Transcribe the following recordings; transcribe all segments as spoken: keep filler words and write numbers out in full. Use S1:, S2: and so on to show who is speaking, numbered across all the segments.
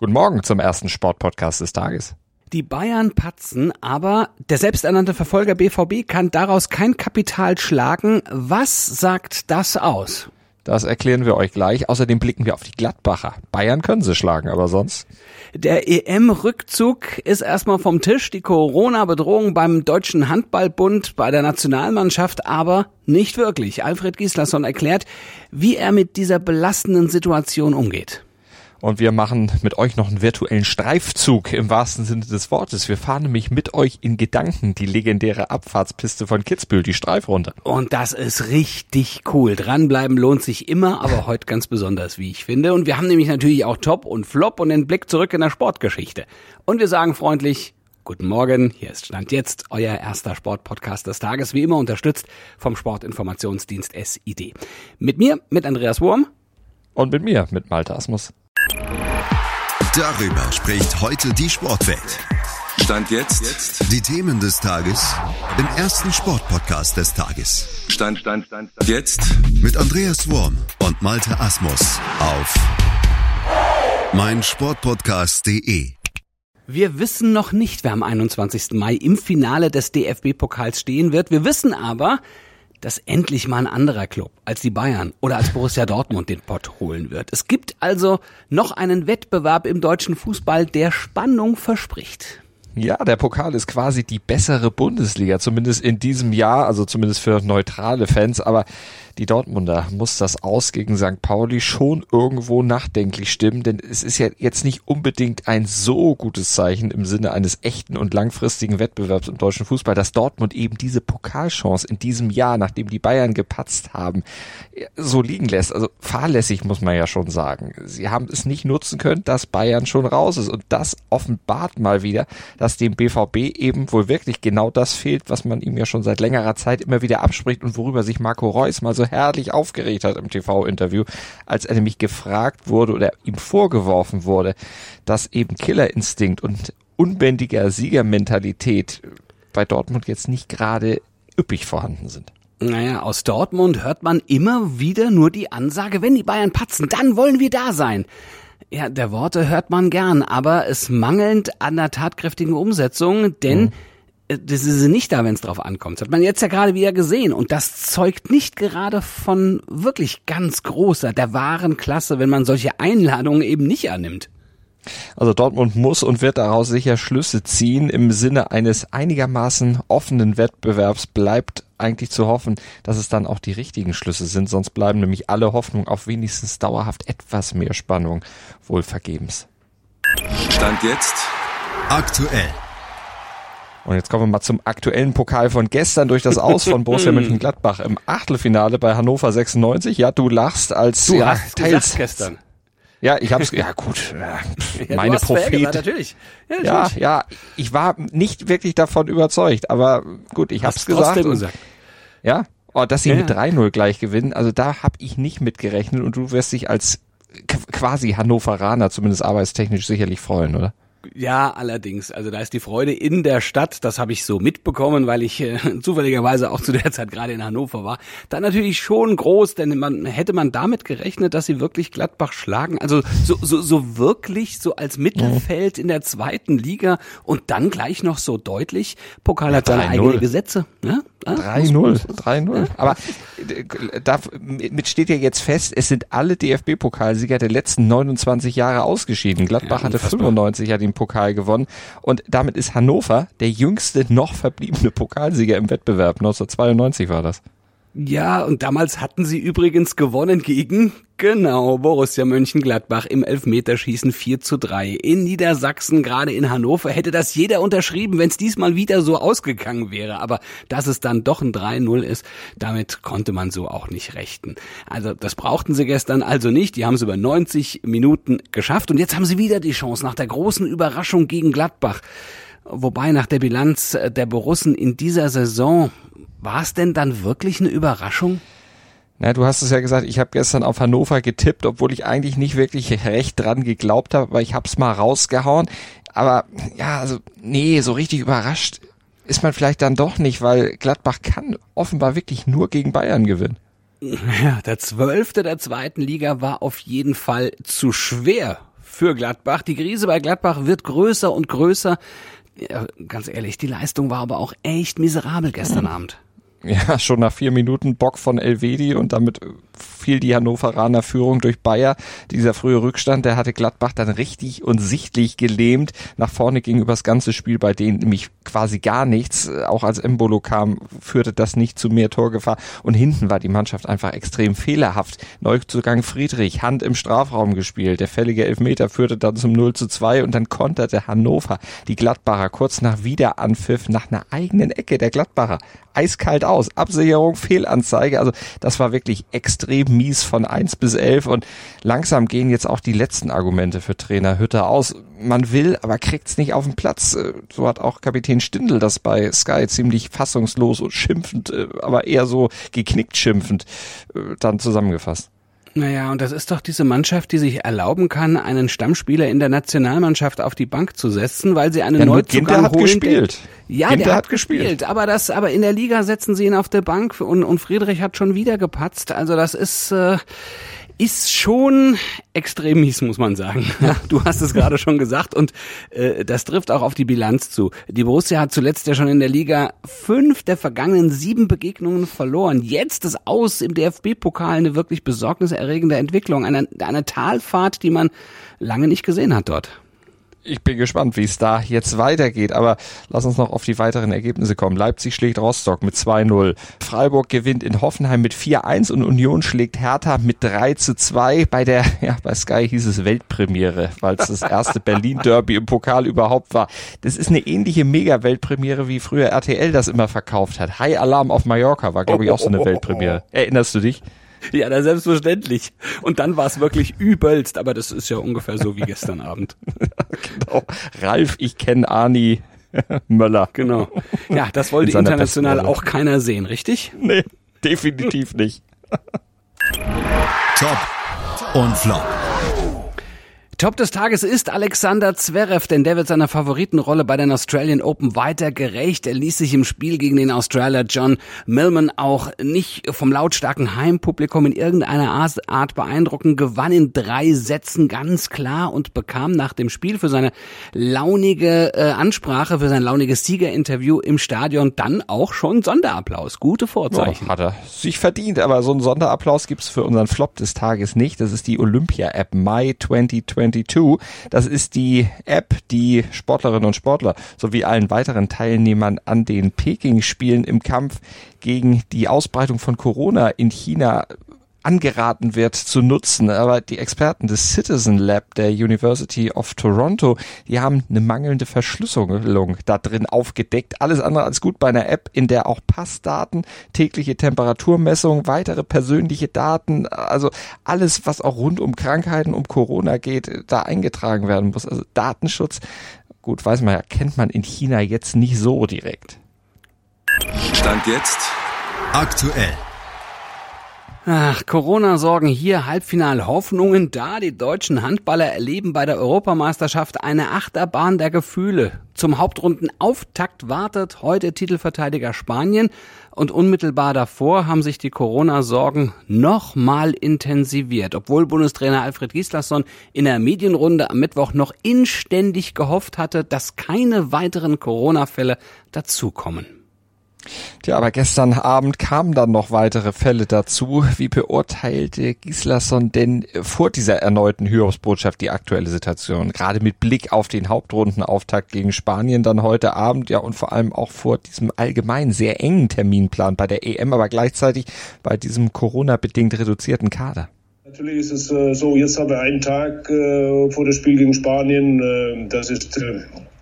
S1: Guten Morgen zum ersten Sportpodcast des Tages.
S2: Die Bayern patzen, aber der selbsternannte Verfolger B V B kann daraus kein Kapital schlagen. Was sagt das aus?
S1: Das erklären wir euch gleich. Außerdem blicken wir auf die Gladbacher. Bayern können sie schlagen, aber sonst?
S2: Der E M-Rückzug ist erstmal vom Tisch. Die Corona-Bedrohung beim Deutschen Handballbund, bei der Nationalmannschaft aber nicht wirklich. Alfred Gislason erklärt, wie er mit dieser belastenden Situation umgeht.
S1: Und wir machen mit euch noch einen virtuellen Streifzug im wahrsten Sinne des Wortes. Wir fahren nämlich mit euch in Gedanken die legendäre Abfahrtspiste von Kitzbühel, die Streifrunde.
S2: Und das ist richtig cool. Dranbleiben lohnt sich immer, aber heute ganz besonders, wie ich finde. Und wir haben nämlich natürlich auch Top und Flop und den Blick zurück in der Sportgeschichte. Und wir sagen freundlich, guten Morgen, hier ist Stand jetzt, euer erster Sportpodcast des Tages, wie immer unterstützt vom Sportinformationsdienst S I D. Mit mir, mit Andreas Wurm.
S1: Und mit mir, mit Malte Asmus.
S3: Darüber spricht heute die Sportwelt.
S4: Stand jetzt.
S3: Die Themen des Tages im ersten Sportpodcast des Tages.
S4: Stand, Stand, Stand, Stand. Jetzt.
S3: Mit Andreas Wurm und Malte Asmus auf meinsportpodcast punkt de.
S2: Wir wissen noch nicht, wer am einundzwanzigsten Mai im Finale des D F B-Pokals stehen wird. Wir wissen aber, dass endlich mal ein anderer Club als die Bayern oder als Borussia Dortmund den Pott holen wird. Es gibt also noch einen Wettbewerb im deutschen Fußball, der Spannung verspricht.
S1: Ja, der Pokal ist quasi die bessere Bundesliga, zumindest in diesem Jahr, also zumindest für neutrale Fans, aber die Dortmunder muss das Aus gegen Sankt Pauli schon irgendwo nachdenklich stimmen, denn es ist ja jetzt nicht unbedingt ein so gutes Zeichen im Sinne eines echten und langfristigen Wettbewerbs im deutschen Fußball, dass Dortmund eben diese Pokalchance in diesem Jahr, nachdem die Bayern gepatzt haben, so liegen lässt. Also fahrlässig muss man ja schon sagen. Sie haben es nicht nutzen können, dass Bayern schon raus ist und das offenbart mal wieder, dass dem B V B eben wohl wirklich genau das fehlt, was man ihm ja schon seit längerer Zeit immer wieder abspricht und worüber sich Marco Reus mal so herrlich aufgeregt hat im T V-Interview, als er nämlich gefragt wurde oder ihm vorgeworfen wurde, dass eben Killerinstinkt und unbändiger Siegermentalität bei Dortmund jetzt nicht gerade üppig vorhanden sind.
S2: Naja, aus Dortmund hört man immer wieder nur die Ansage, wenn die Bayern patzen, dann wollen wir da sein. Ja, der Worte hört man gern, aber es mangelt an der tatkräftigen Umsetzung, denn mhm. das ist nicht da, wenn es drauf ankommt. Das hat man jetzt ja gerade wieder gesehen und das zeugt nicht gerade von wirklich ganz großer, der wahren Klasse, wenn man solche Einladungen eben nicht annimmt.
S1: Also Dortmund muss und wird daraus sicher Schlüsse ziehen. Im Sinne eines einigermaßen offenen Wettbewerbs bleibt eigentlich zu hoffen, dass es dann auch die richtigen Schlüsse sind. Sonst bleiben nämlich alle Hoffnungen auf wenigstens dauerhaft etwas mehr Spannung wohl vergebens.
S4: Stand jetzt.
S3: Aktuell.
S1: Und jetzt kommen wir mal zum aktuellen Pokal von gestern durch das Aus von Borussia Mönchengladbach im Achtelfinale bei Hannover sechsundneunzig. Ja, du lachst als
S2: du
S1: ja,
S2: hast
S1: teils
S2: gestern.
S1: Ja, ich hab's, ja gut, ja,
S2: ja,
S1: meine Prophete.
S2: Gesagt, natürlich. Ja,
S1: natürlich. Ja, ja, ich war nicht wirklich davon überzeugt, aber gut, ich hab's gesagt. Und,
S2: gesagt.
S1: Ja, oh, dass sie
S2: ja,
S1: mit drei null gleich gewinnen, also da hab ich nicht mitgerechnet und du wirst dich als quasi Hannoveraner zumindest arbeitstechnisch sicherlich freuen, oder?
S2: Ja, allerdings. Also da ist die Freude in der Stadt, das habe ich so mitbekommen, weil ich äh, zufälligerweise auch zu der Zeit gerade in Hannover war. Dann natürlich schon groß, denn man hätte man damit gerechnet, dass sie wirklich Gladbach schlagen. Also so so so wirklich so als Mittelfeld in der zweiten Liga und dann gleich noch so deutlich. Pokal hat seine eigenen Gesetze. Ne?
S1: drei null, drei null. Aber damit steht ja jetzt fest, es sind alle D F B-Pokalsieger der letzten neunundzwanzig Jahre ausgeschieden. Gladbach ja, hatte fünfundneunzig ja den Pokal gewonnen und damit ist Hannover der jüngste noch verbliebene Pokalsieger im Wettbewerb. neunzehnhundertzweiundneunzig war das.
S2: Ja, und damals hatten sie übrigens gewonnen gegen, genau, Borussia Mönchengladbach im Elfmeterschießen vier zu drei. In Niedersachsen, gerade in Hannover, hätte das jeder unterschrieben, wenn es diesmal wieder so ausgegangen wäre. Aber dass es dann doch ein drei null ist, damit konnte man so auch nicht rechnen. Also das brauchten sie gestern also nicht. Die haben es über neunzig Minuten geschafft. Und jetzt haben sie wieder die Chance nach der großen Überraschung gegen Gladbach. Wobei nach der Bilanz der Borussen in dieser Saison, war es denn dann wirklich eine Überraschung?
S1: Na, du hast es ja gesagt, ich habe gestern auf Hannover getippt, obwohl ich eigentlich nicht wirklich recht dran geglaubt habe, aber ich habe es mal rausgehauen. Aber ja, also nee, so richtig überrascht ist man vielleicht dann doch nicht, weil Gladbach kann offenbar wirklich nur gegen Bayern gewinnen.
S2: Ja, der Zwölfte der zweiten Liga war auf jeden Fall zu schwer für Gladbach. Die Krise bei Gladbach wird größer und größer. Ja, ganz ehrlich, die Leistung war aber auch echt miserabel gestern Abend.
S1: Ja, schon nach vier Minuten Bock von Elvedi und damit fiel die Hannoveraner Führung durch Bayer. Dieser frühe Rückstand, der hatte Gladbach dann richtig und sichtlich gelähmt. Nach vorne ging über das ganze Spiel bei denen nämlich quasi gar nichts. Auch als Embolo kam, führte das nicht zu mehr Torgefahr. Und hinten war die Mannschaft einfach extrem fehlerhaft. Neuzugang Friedrich, Hand im Strafraum gespielt. Der fällige Elfmeter führte dann zum null zu zwei und dann konterte Hannover die Gladbacher kurz nach Wiederanpfiff nach einer eigenen Ecke der Gladbacher. Eiskalt aus. Absicherung, Fehlanzeige. Also das war wirklich extrem mies von eins bis elf und langsam gehen jetzt auch die letzten Argumente für Trainer Hütter aus. Man will, aber kriegt's nicht auf den Platz. So hat auch Kapitän Stindl das bei Sky ziemlich fassungslos und schimpfend, aber eher so geknickt schimpfend dann zusammengefasst.
S2: Naja, und das ist doch diese Mannschaft, die sich erlauben kann, einen Stammspieler in der Nationalmannschaft auf die Bank zu setzen, weil sie einen
S1: ja,
S2: Neuzugang
S1: Ginter hat
S2: holen.
S1: Gespielt.
S2: Der, ja,
S1: Ginter
S2: der
S1: hat
S2: hat gespielt, gespielt, aber das, aber in der Liga setzen sie ihn auf der Bank und, und Friedrich hat schon wieder gepatzt. Also das ist, äh, ist schon extrem mies, muss man sagen. Du hast es gerade schon gesagt und äh, das trifft auch auf die Bilanz zu. Die Borussia hat zuletzt ja schon in der Liga fünf der vergangenen sieben Begegnungen verloren. Jetzt ist Aus im D F B-Pokal eine wirklich besorgniserregende Entwicklung. Eine, eine Talfahrt, die man lange nicht gesehen hat dort.
S1: Ich bin gespannt, wie es da jetzt weitergeht, aber lass uns noch auf die weiteren Ergebnisse kommen. Leipzig schlägt Rostock mit zwei null. Freiburg gewinnt in Hoffenheim mit vier eins und Union schlägt Hertha mit drei zu zwei. Bei der, ja, bei Sky hieß es Weltpremiere, weil es das erste Berlin-Derby im Pokal überhaupt war. Das ist eine ähnliche Mega-Weltpremiere, wie früher R T L das immer verkauft hat. High Alarm auf Mallorca war, glaube ich, auch so eine Weltpremiere. Erinnerst du dich?
S2: Ja, da selbstverständlich. Und dann war es wirklich übelst, aber das ist ja ungefähr so wie gestern Abend.
S1: Genau. Ralf, ich kenne Arni Möller.
S2: Genau. Ja, das wollte
S1: In
S2: international auch keiner sehen, richtig?
S1: Nee, definitiv nicht.
S3: Top und Flop.
S2: Top des Tages ist Alexander Zverev, denn der wird seiner Favoritenrolle bei den Australian Open weiter gerecht. Er ließ sich im Spiel gegen den Australier John Millman auch nicht vom lautstarken Heimpublikum in irgendeiner Art beeindrucken, gewann in drei Sätzen ganz klar und bekam nach dem Spiel für seine launige äh, Ansprache, für sein launiges Siegerinterview im Stadion dann auch schon Sonderapplaus. Gute Vorzeichen.
S1: Ja, hat er sich verdient, aber so einen Sonderapplaus gibt's für unseren Flop des Tages nicht. Das ist die Olympia-App My zwanzig zweiundzwanzig. Das ist die App, die Sportlerinnen und Sportler sowie allen weiteren Teilnehmern an den Peking-Spielen im Kampf gegen die Ausbreitung von Corona in China angeraten wird zu nutzen. Aber die Experten des Citizen Lab der University of Toronto, die haben eine mangelnde Verschlüsselung da drin aufgedeckt. Alles andere als gut bei einer App, in der auch Passdaten, tägliche Temperaturmessung, weitere persönliche Daten, also alles, was auch rund um Krankheiten, um Corona geht, da eingetragen werden muss. Also Datenschutz, gut, weiß man ja, kennt man in China jetzt nicht so direkt.
S4: Stand jetzt
S3: Aktuell.
S2: Ach, Corona-Sorgen hier, Halbfinal-Hoffnungen da. Die deutschen Handballer erleben bei der Europameisterschaft eine Achterbahn der Gefühle. Zum Hauptrundenauftakt wartet heute Titelverteidiger Spanien und unmittelbar davor haben sich die Corona-Sorgen nochmal intensiviert. Obwohl Bundestrainer Alfred Gislason in der Medienrunde am Mittwoch noch inständig gehofft hatte, dass keine weiteren Corona-Fälle dazukommen.
S1: Tja, aber gestern Abend kamen dann noch weitere Fälle dazu. Wie beurteilte Gislason denn vor dieser erneuten Hiobsbotschaft die aktuelle Situation? Gerade mit Blick auf den Hauptrundenauftakt gegen Spanien dann heute Abend, ja, und vor allem auch vor diesem allgemein sehr engen Terminplan bei der E M, aber gleichzeitig bei diesem Corona-bedingt reduzierten Kader.
S5: Natürlich ist es äh, so, jetzt haben wir einen Tag äh, vor dem Spiel gegen Spanien. Äh, das ist äh,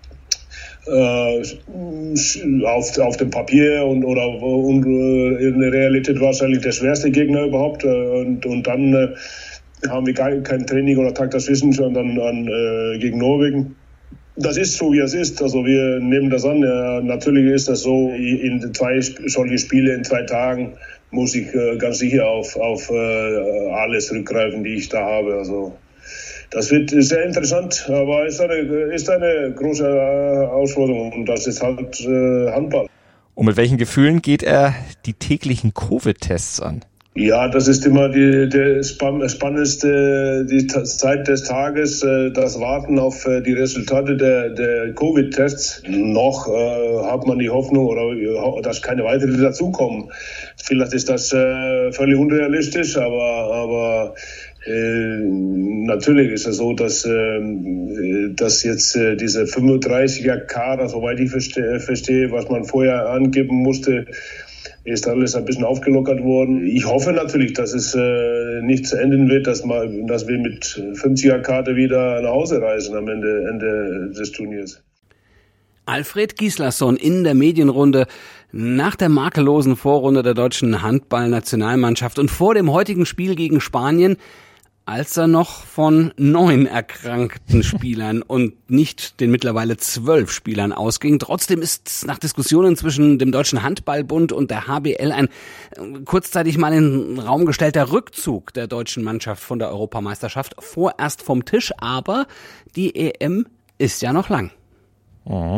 S5: auf, auf dem Papier und oder und, in der Realität wahrscheinlich der schwerste Gegner überhaupt. Und, und dann äh, haben wir kein, kein Training oder Tag dazwischen, sondern an, äh, gegen Norwegen. Das ist so, wie es ist. Also wir nehmen das an. Ja, natürlich ist das so, in zwei solche Spiele in zwei Tagen muss ich äh, ganz sicher auf, auf äh, alles zurückgreifen, die ich da habe. Also das wird sehr interessant, aber ist eine, ist eine große Herausforderung und das ist halt äh, Handball.
S1: Und mit welchen Gefühlen geht er die täglichen Covid-Tests an?
S5: Ja, das ist immer die, die spannendste die Zeit des Tages, das Warten auf die Resultate der, der Covid-Tests. Noch äh, hat man die Hoffnung, oder dass keine weiteren dazukommen. Vielleicht ist das äh, völlig unrealistisch, aber, aber äh, natürlich ist es so, dass, äh, dass jetzt äh, diese fünfunddreißiger-Kader, soweit ich verstehe, verstehe, was man vorher angeben musste, ist alles ein bisschen aufgelockert worden. Ich hoffe natürlich, dass es äh, nicht zu enden wird, dass, man, dass wir mit fünfziger-Karte wieder nach Hause reisen am Ende, Ende des Turniers.
S2: Alfred Gislason in der Medienrunde nach der makellosen Vorrunde der deutschen Handballnationalmannschaft und vor dem heutigen Spiel gegen Spanien, als er noch von neun erkrankten Spielern und nicht den mittlerweile zwölf Spielern ausging. Trotzdem ist nach Diskussionen zwischen dem Deutschen Handballbund und der H B L ein kurzzeitig mal in den Raum gestellter Rückzug der deutschen Mannschaft von der Europameisterschaft vorerst vom Tisch. Aber die E M ist ja noch lang.
S1: Oh.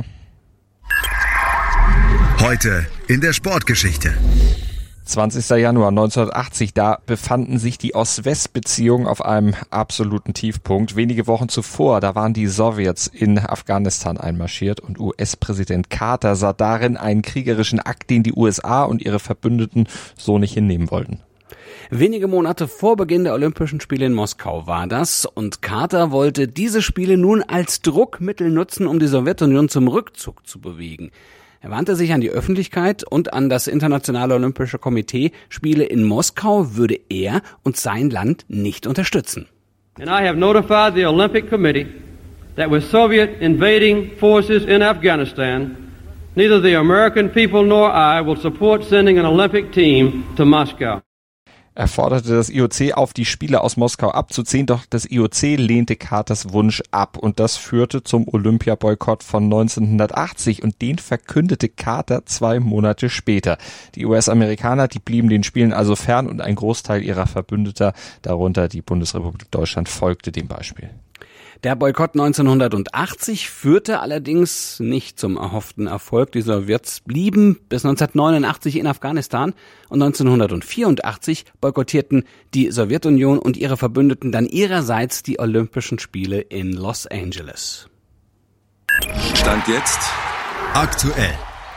S3: Heute in der Sportgeschichte.
S1: zwanzigster Januar neunzehnhundertachtzig, da befanden sich die Ost-West-Beziehungen auf einem absoluten Tiefpunkt. Wenige Wochen zuvor, da waren die Sowjets in Afghanistan einmarschiert und U S-Präsident Carter sah darin einen kriegerischen Akt, den die U S A und ihre Verbündeten so nicht hinnehmen wollten.
S2: Wenige Monate vor Beginn der Olympischen Spiele in Moskau war das und Carter wollte diese Spiele nun als Druckmittel nutzen, um die Sowjetunion zum Rückzug zu bewegen. Er wandte sich an die Öffentlichkeit und an das Internationale Olympische Komitee. Spiele in Moskau würde er und sein Land nicht unterstützen.
S6: And I have notified the Olympic Committee that with Soviet invading forces in Afghanistan, neither the American people nor I will support sending an Olympic team to Moscow.
S1: Er forderte das I O C auf, die Spiele aus Moskau abzuziehen, doch das I O C lehnte Carters Wunsch ab und das führte zum Olympiaboykott von neunzehnhundertachtzig und den verkündete Carter zwei Monate später. Die U S-Amerikaner, die blieben den Spielen also fern und ein Großteil ihrer Verbündeter, darunter die Bundesrepublik Deutschland, folgte dem Beispiel.
S2: Der Boykott neunzehnhundertachtzig führte allerdings nicht zum erhofften Erfolg. Die Sowjets blieben bis neunzehnhundertneunundachtzig in Afghanistan und neunzehnhundertvierundachtzig boykottierten die Sowjetunion und ihre Verbündeten dann ihrerseits die Olympischen Spiele in Los Angeles.
S4: Stand jetzt
S3: aktuell.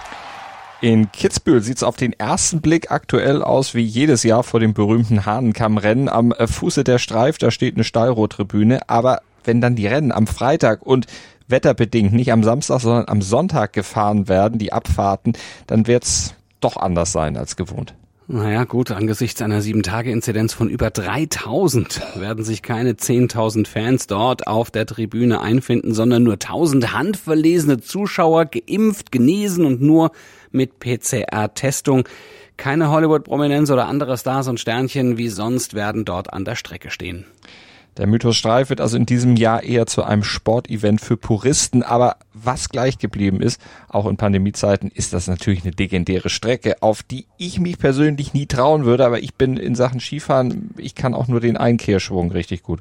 S1: In Kitzbühel sieht's auf den ersten Blick aktuell aus wie jedes Jahr vor dem berühmten Hahnenkammrennen. Am Fuße der Streif, da steht eine Stallrohrtribüne, aber wenn dann die Rennen am Freitag und wetterbedingt nicht am Samstag, sondern am Sonntag gefahren werden, die Abfahrten, dann wird's doch anders sein als gewohnt.
S2: Naja gut, angesichts einer sieben-Tage-Inzidenz von über dreitausend werden sich keine zehntausend Fans dort auf der Tribüne einfinden, sondern nur tausend handverlesene Zuschauer, geimpft, genesen und nur mit P C R-Testung. Keine Hollywood-Prominenz oder andere Stars und Sternchen wie sonst werden dort an der Strecke stehen.
S1: Der Mythos Streif wird also in diesem Jahr eher zu einem Sportevent für Puristen, aber was gleich geblieben ist, auch in Pandemiezeiten, ist das natürlich eine legendäre Strecke, auf die ich mich persönlich nie trauen würde, aber ich bin in Sachen Skifahren, ich kann auch nur den Einkehrschwung richtig gut.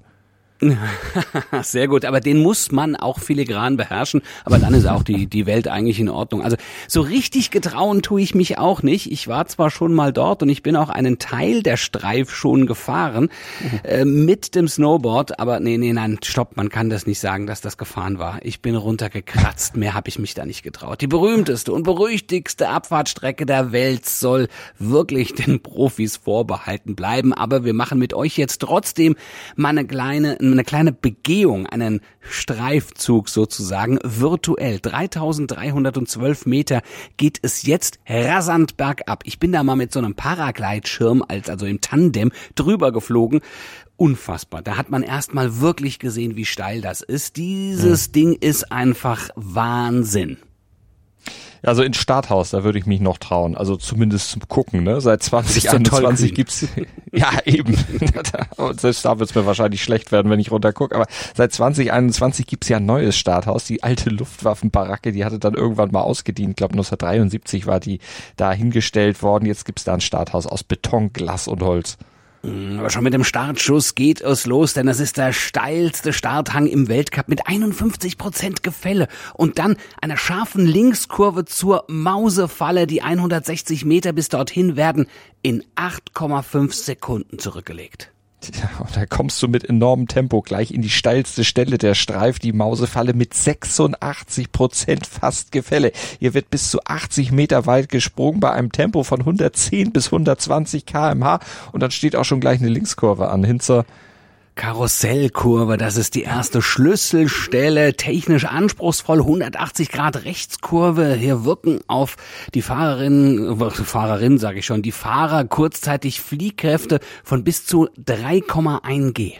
S2: Sehr gut, aber den muss man auch filigran beherrschen, aber dann ist auch die die Welt eigentlich in Ordnung. Also so richtig getrauen tue ich mich auch nicht. Ich war zwar schon mal dort und ich bin auch einen Teil der Streif schon gefahren mhm. äh, mit dem Snowboard, aber nee, nee, nein, stopp, man kann das nicht sagen, dass das gefahren war. Ich bin runtergekratzt, mehr habe ich mich da nicht getraut. Die berühmteste und berüchtigste Abfahrtstrecke der Welt soll wirklich den Profis vorbehalten bleiben, aber wir machen mit euch jetzt trotzdem mal eine kleine eine kleine Begehung, einen Streifzug sozusagen, virtuell. dreitausenddreihundertzwölf Meter geht es jetzt rasant bergab. Ich bin da mal mit so einem Paragleitschirm, als also im Tandem, drüber geflogen. Unfassbar. Da hat man erst mal wirklich gesehen, wie steil das ist. Dieses hm. Ding ist einfach Wahnsinn.
S1: Also ins Starthaus, da würde ich mich noch trauen. Also zumindest zum Gucken, ne? Seit zwanzig einundzwanzig gibt's, ja eben, und selbst da wird's mir wahrscheinlich schlecht werden, wenn ich runter gucke, aber seit zwanzig einundzwanzig gibt's ja ein neues Starthaus. Die alte Luftwaffenbaracke, die hatte dann irgendwann mal ausgedient. Ich glaube neunzehnhundertdreiundsiebzig war die da hingestellt worden. Jetzt gibt's da ein Starthaus aus Beton, Glas und Holz.
S2: Aber schon mit dem Startschuss geht es los, denn das ist der steilste Starthang im Weltcup mit einundfünfzig Prozent Gefälle und dann einer scharfen Linkskurve zur Mausefalle. Die hundertsechzig Meter bis dorthin werden in acht Komma fünf Sekunden zurückgelegt.
S1: Ja, und da kommst du mit enormem Tempo gleich in die steilste Stelle der Streif, die Mausefalle mit sechsundachtzig Prozent fast Gefälle. Hier wird bis zu achtzig Meter weit gesprungen bei einem Tempo von hundertzehn bis hundertzwanzig Kilometer pro Stunde und dann steht auch schon gleich eine Linkskurve an. Hin zur
S2: Karussellkurve, das ist die erste Schlüsselstelle, technisch anspruchsvoll, hundertachtzig Grad Rechtskurve. Hier wirken auf die Fahrerinnen, Fahrerin sage ich schon, die Fahrer kurzzeitig Fliehkräfte von bis zu drei Komma eins G.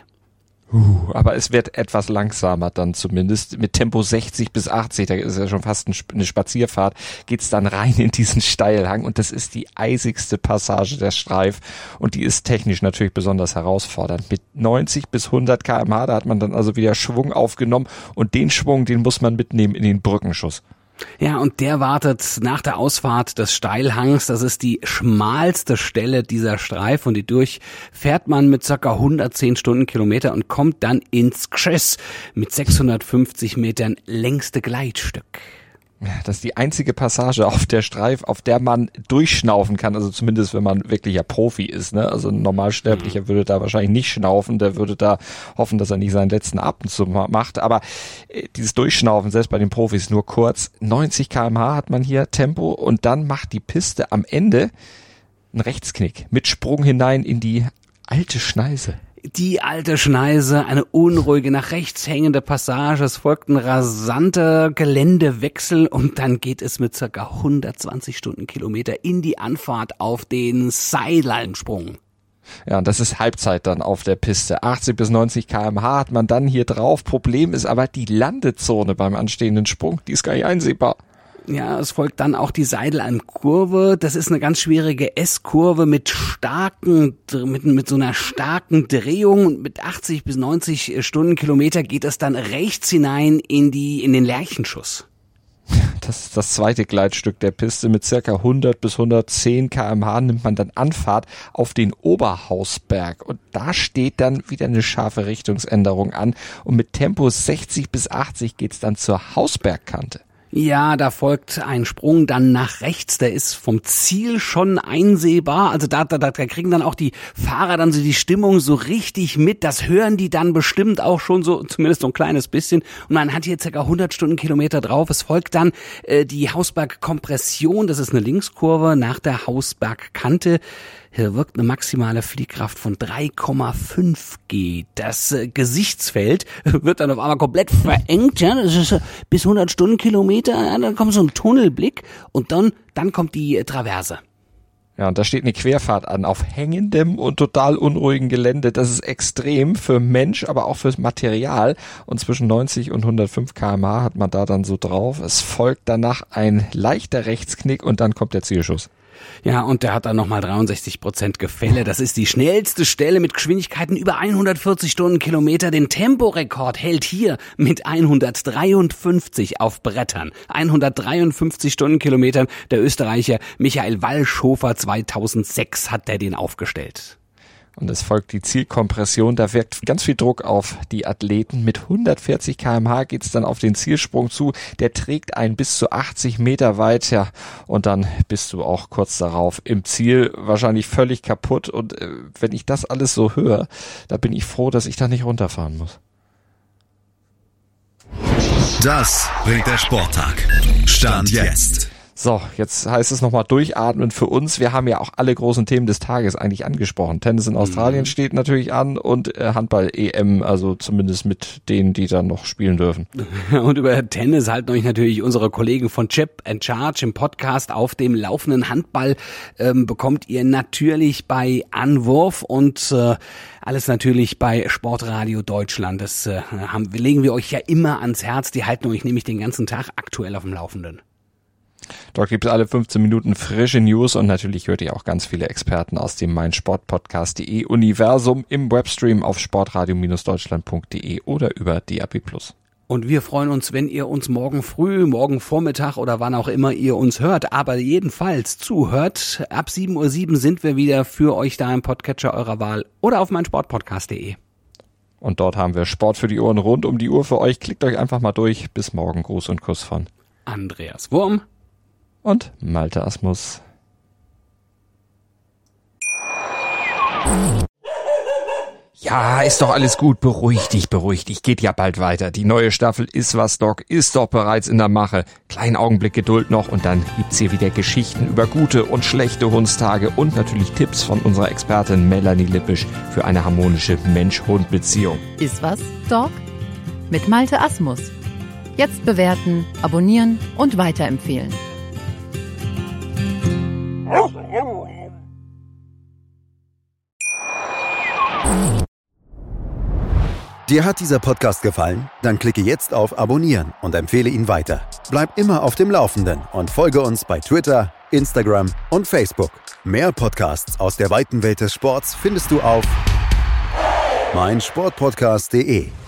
S1: Uh, aber es wird etwas langsamer dann zumindest. Mit Tempo sechzig bis achtzig, da ist ja schon fast eine Spazierfahrt, geht's dann rein in diesen Steilhang und das ist die eisigste Passage der Streif und die ist technisch natürlich besonders herausfordernd. Mit neunzig bis hundert Kilometer pro Stunde, da hat man dann also wieder Schwung aufgenommen und den Schwung, den muss man mitnehmen in den Brückenschuss.
S2: Ja, und der wartet nach der Ausfahrt des Steilhangs. Das ist die schmalste Stelle dieser Streif und die durchfährt man mit ca. hundertzehn Stundenkilometer und kommt dann ins Geschiss mit sechshundertfünfzig Metern längste Gleitstück.
S1: Ja, das ist die einzige Passage auf der Streif, auf der man durchschnaufen kann, also zumindest wenn man wirklicher Profi ist, ne? Also ein Normalsterblicher mhm. würde da wahrscheinlich nicht schnaufen, der würde da hoffen, dass er nicht seinen letzten Atemzug macht, aber äh, dieses Durchschnaufen, selbst bei den Profis nur kurz, neunzig Kilometer pro Stunde hat man hier Tempo und dann macht die Piste am Ende einen Rechtsknick mit Sprung hinein in die alte Schneise.
S2: Die alte Schneise, eine unruhige, nach rechts hängende Passage, es folgt ein rasanter Geländewechsel und dann geht es mit ca. hundertzwanzig Stundenkilometer in die Anfahrt auf den Seilhalmsprung.
S1: Ja, und das ist Halbzeit dann auf der Piste. achtzig bis neunzig Kilometer pro Stunde hat man dann hier drauf. Problem ist aber die Landezone beim anstehenden Sprung, die ist gar nicht einsehbar.
S2: Ja, es folgt dann auch die Seilhalmkurve. Das ist eine ganz schwierige S-Kurve mit starken, mit, mit so einer starken Drehung. Mit achtzig bis neunzig Stundenkilometer geht es dann rechts hinein in die, in den Lerchenschuss.
S1: Das ist das zweite Gleitstück der Piste. Mit circa hundert bis hundertzehn Kilometer pro Stunde nimmt man dann Anfahrt auf den Oberhausberg. Und da steht dann wieder eine scharfe Richtungsänderung an. Und mit Tempo sechzig bis achtzig geht's dann zur Hausbergkante.
S2: Ja, da folgt ein Sprung dann nach rechts, der ist vom Ziel schon einsehbar, also da, da, da kriegen dann auch die Fahrer dann so die Stimmung so richtig mit, das hören die dann bestimmt auch schon so, zumindest so ein kleines bisschen und man hat hier ca. hundert Stundenkilometer drauf, es folgt dann äh, die Hausbergkompression, das ist eine Linkskurve nach der Hausbergkante. Hier wirkt eine maximale Fliehkraft von drei Komma fünf G. Das äh, Gesichtsfeld wird dann auf einmal komplett verengt, ja, das ist äh, bis hundert Stundenkilometer, ja, dann kommt so ein Tunnelblick und dann, dann kommt die äh, Traverse.
S1: Ja, und da steht eine Querfahrt an auf hängendem und total unruhigen Gelände. Das ist extrem für Mensch, aber auch fürs Material. Und zwischen neunzig und hundertfünf Kilometer pro Stunde hat man da dann so drauf. Es folgt danach ein leichter Rechtsknick und dann kommt der Zielschuss.
S2: Ja, und der hat dann nochmal dreiundsechzig Prozent Gefälle. Das ist die schnellste Stelle mit Geschwindigkeiten über hundertvierzig Stundenkilometer. Den Temporekord hält hier mit hundertdreiundfünfzig auf Brettern. hundertdreiundfünfzig Stundenkilometern. Der Österreicher Michael Wallschofer zweitausendsechs hat der den aufgestellt.
S1: Und es folgt die Zielkompression, da wirkt ganz viel Druck auf die Athleten. Mit hundertvierzig Kilometer pro Stunde geht's dann auf den Zielsprung zu. Der trägt einen bis zu achtzig Meter weit, ja. Und dann bist du auch kurz darauf im Ziel, wahrscheinlich völlig kaputt. Und äh, wenn ich das alles so höre, da bin ich froh, dass ich da nicht runterfahren muss.
S3: Das bringt der Sporttag. Stand jetzt.
S1: So, jetzt heißt es nochmal durchatmen für uns. Wir haben ja auch alle großen Themen des Tages eigentlich angesprochen. Tennis in Australien mhm. steht natürlich an und äh, Handball-E M, also zumindest mit denen, die dann noch spielen dürfen.
S2: Und über Tennis halten euch natürlich unsere Kollegen von Chip and Charge im Podcast auf dem laufenden. Handball ähm, bekommt ihr natürlich bei Anwurf und äh, alles natürlich bei Sportradio Deutschland. Das äh, haben, legen wir euch ja immer ans Herz. Die halten euch nämlich den ganzen Tag aktuell auf dem Laufenden.
S1: Dort gibt es alle fünfzehn Minuten frische News und natürlich hört ihr auch ganz viele Experten aus dem meinsportpodcast punkt de Universum im Webstream auf sportradio Bindestrich deutschland punkt de oder über D A B plus.
S2: Und wir freuen uns, wenn ihr uns morgen früh, morgen Vormittag oder wann auch immer ihr uns hört, aber jedenfalls zuhört. Ab sieben Uhr sieben sind wir wieder für euch da im Podcatcher eurer Wahl oder auf meinsportpodcast punkt de.
S1: Und dort haben wir Sport für die Ohren rund um die Uhr für euch. Klickt euch einfach mal durch. Bis morgen. Gruß und Kuss von
S2: Andreas Wurm
S1: und Malte Asmus. Ja, ist doch alles gut. Beruhig dich, beruhig dich. Geht ja bald weiter. Die neue Staffel Ist was, Doc ist doch bereits in der Mache. Kleinen Augenblick Geduld noch und dann gibt's hier wieder Geschichten über gute und schlechte Hundstage und natürlich Tipps von unserer Expertin Melanie Lippisch für eine harmonische Mensch-Hund-Beziehung.
S7: Ist was, Doc? Mit Malte Asmus. Jetzt bewerten, abonnieren und weiterempfehlen.
S3: Dir hat dieser Podcast gefallen? Dann klicke jetzt auf Abonnieren und empfehle ihn weiter. Bleib immer auf dem Laufenden und folge uns bei Twitter, Instagram und Facebook. Mehr Podcasts aus der weiten Welt des Sports findest du auf meinsportpodcast punkt de.